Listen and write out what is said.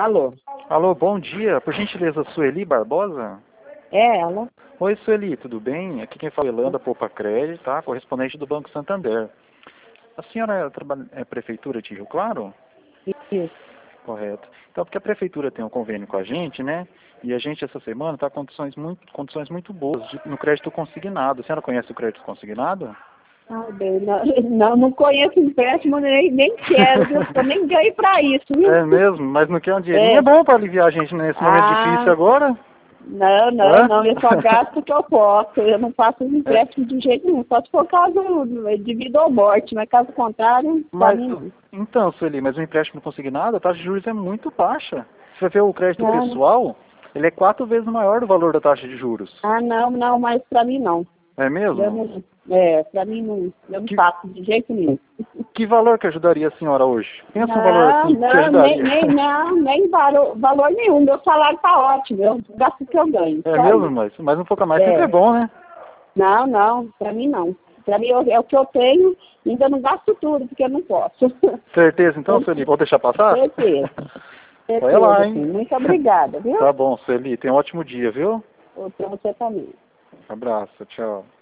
Alô? Alô, bom dia. Por gentileza, Sueli Barbosa? É ela? Oi, Sueli, tudo bem? Aqui quem fala é Yolanda Poupa Crédito, tá? Correspondente do Banco Santander. A senhora trabalha Prefeitura de Rio Claro? Isso. Correto. Então, porque a Prefeitura tem um convênio com a gente, né? E a gente, essa semana, está com condições muito boas no crédito consignado. A senhora conhece o crédito consignado? Ah, bem, não conheço empréstimo, nem quero, viu? Eu nem ganhei pra isso, viu? É mesmo? Mas não quer um dinheirinho? É. É bom para aliviar a gente nesse momento difícil agora? Não, Hã? não, eu só gasto o que eu posso, eu não faço empréstimo de jeito nenhum, só se for caso de vida ou morte, mas caso contrário, pra Mas, mim não. então, Sueli, mas o empréstimo consignado, a taxa de juros é muito baixa. Você vai ver o crédito Não. pessoal, ele é 4 vezes maior do valor da taxa de juros. Não, mas pra mim não. É mesmo? Pra mim não, eu não faço de jeito nenhum. Que valor que ajudaria a senhora hoje? Pensa um valor assim que ajudaria. Nem valor nenhum. Meu salário tá ótimo, eu gasto o que eu ganho. É Só mesmo, isso. mas um pouco a mais sempre é bom, né? Não, pra mim não. Pra mim é o que eu tenho, ainda não gasto tudo, porque eu não posso. Certeza, então, Sueli, vou deixar passar? Certeza. Olha lá, hein? Sim. Muito obrigada, viu? Tá bom, Sueli, tenha um ótimo dia, viu? Pra você também. Abraço, tchau.